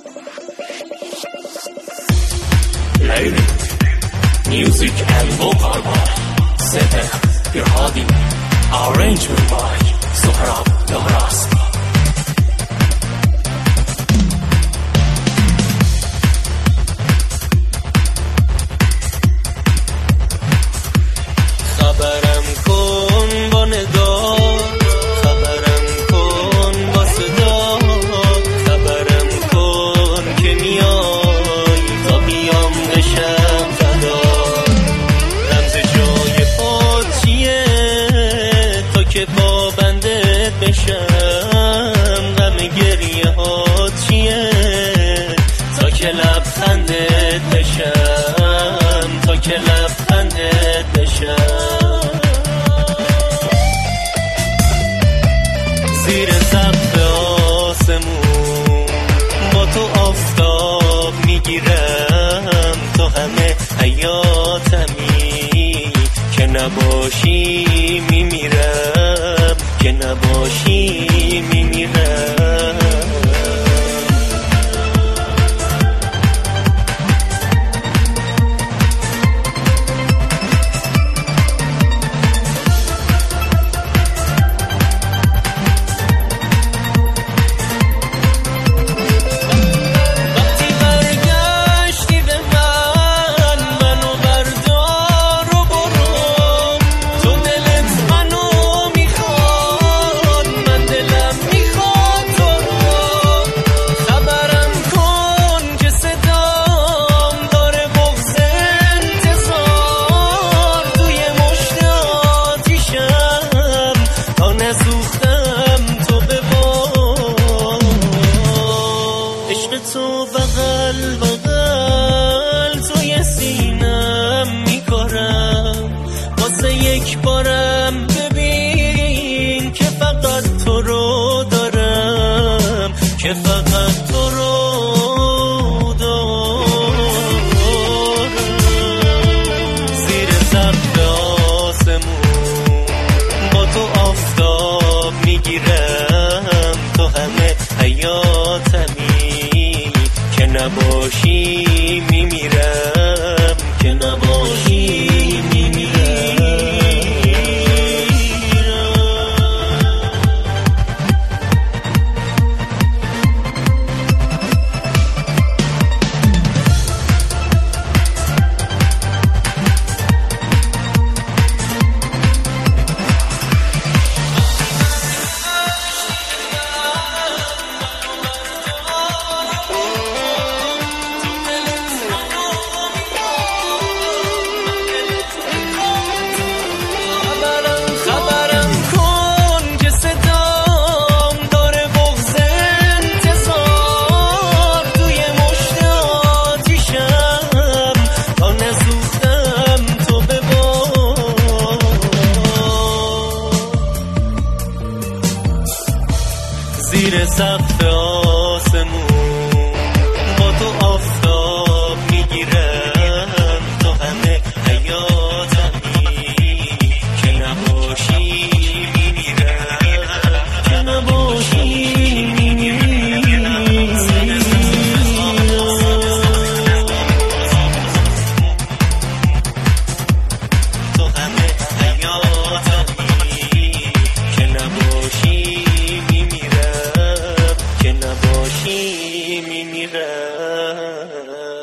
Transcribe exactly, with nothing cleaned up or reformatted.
Lady, music and vocal by Sefer Pirhadi, arrangement by Sohrab Daraski. خبرم کن با نگاه، خبرم کن با صدا، خبرم کن که میای تا بیام بشم فدا. رمز جای پات چیه تا که با بندت بشم؟ غم گریه ها چیه تا که لبخندت بشم، تا که لبخندت بشم. زیر سقف آسمون با تو آفتاب میگیرم، تو همه حیاتمی، که نباشی میمیرم، که نباشی میمیرم. تو بغل بغل توی سینم میکارم، واسه یک بارم ببین که فقط تو رو دارم، که فقط تو رو دارم. زیر سقف آسمون با تو آفتاب میگیرم، تو همه حیاتمی، که نباشی میمیرم، که نباشی میمیرم. زیر سقف آسمون با تو آفتاب میگیرم، تو همه حیاتمی، که نباشی میمیرم، که نباشی میمیرم. تو همه حیاتمی، که نباشی میمیرم، که نباشی میمیرم.